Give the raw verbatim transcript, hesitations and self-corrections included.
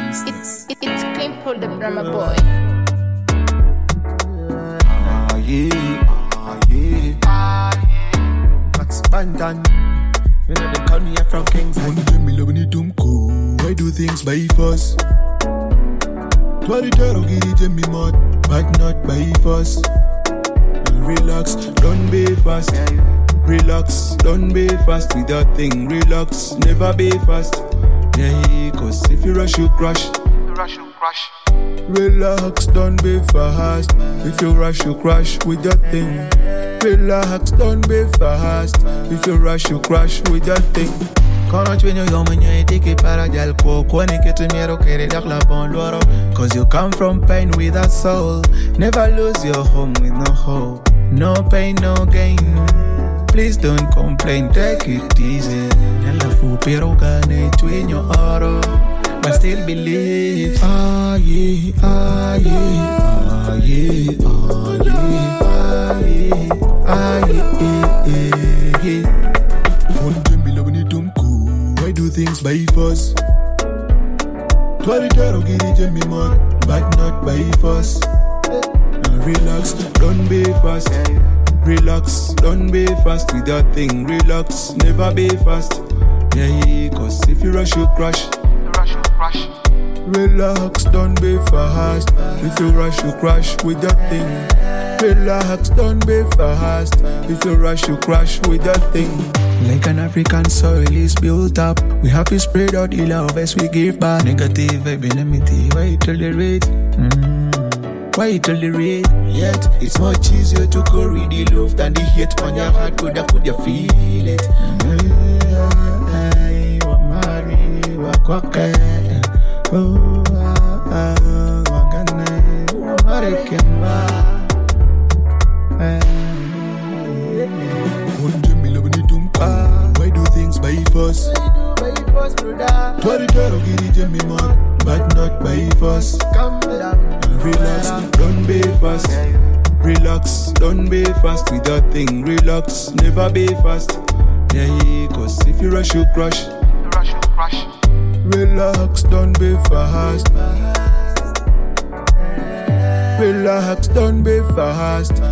It's, it, it's Climple the drummer boy. Ah yeah, ah yeah, ah yeah. Max Bantan, you know they call me a from Kings. One time me love me dumko, I do things by force. Twenty tero gauge me mad, but not by force. Relax, don't be fast. Relax, don't be fast with that thing. Relax, never be fast. Yeah, cause if you rush, you crash. You rush, you crash. Relax, don't be fast. If you rush, you crash with that thing. Relax, don't be fast. If you rush, you crash with that thing. Quand tu es yo mwenye tiki para jalko Kone que tu miero kere dak la bon loro Cause you come from pain with a soul. Never lose your home with no hope. No pain, no gain. Please don't complain, take it easy. Nella fu pero gane tu in your oro But still believe. Ah yeah, ah yeah, ah yeah, ah yeah, ah yeah, ah yeah, yeah, yeah. One time me love me dumko, I do things by force. Twenty tero gauge me mad, but not by force. Relax, don't be fast. Relax, don't be fast with that thing. Relax, never be fast. Yeah, cause if you rush, you crash. You rush, you crash. Relax, don't be fast. If you rush, you crash with that thing. Relax, don't be fast. If you rush, you crash with that thing. Like an African soil is built up, we have to spread out the love as we give back. Negative vibe, negative, wait till the rate. Mm. Wait till the rate. Yet it's much easier to carry the love than the hate on your heart. Could I could you feel it? Hey, what Mary, what Quacker. Oh, ah, ah, what Gane, what Marikemba. One time me love me dumko, why do things by force? Twenty tero gauge me mad, but not by force. Relax, don't be fast. Relax, don't be fast with that thing. Relax, never be fast. Yeah, cause if you rush, you crash. You rush, you crash. Relax, don't be fast. Relax, don't be fast.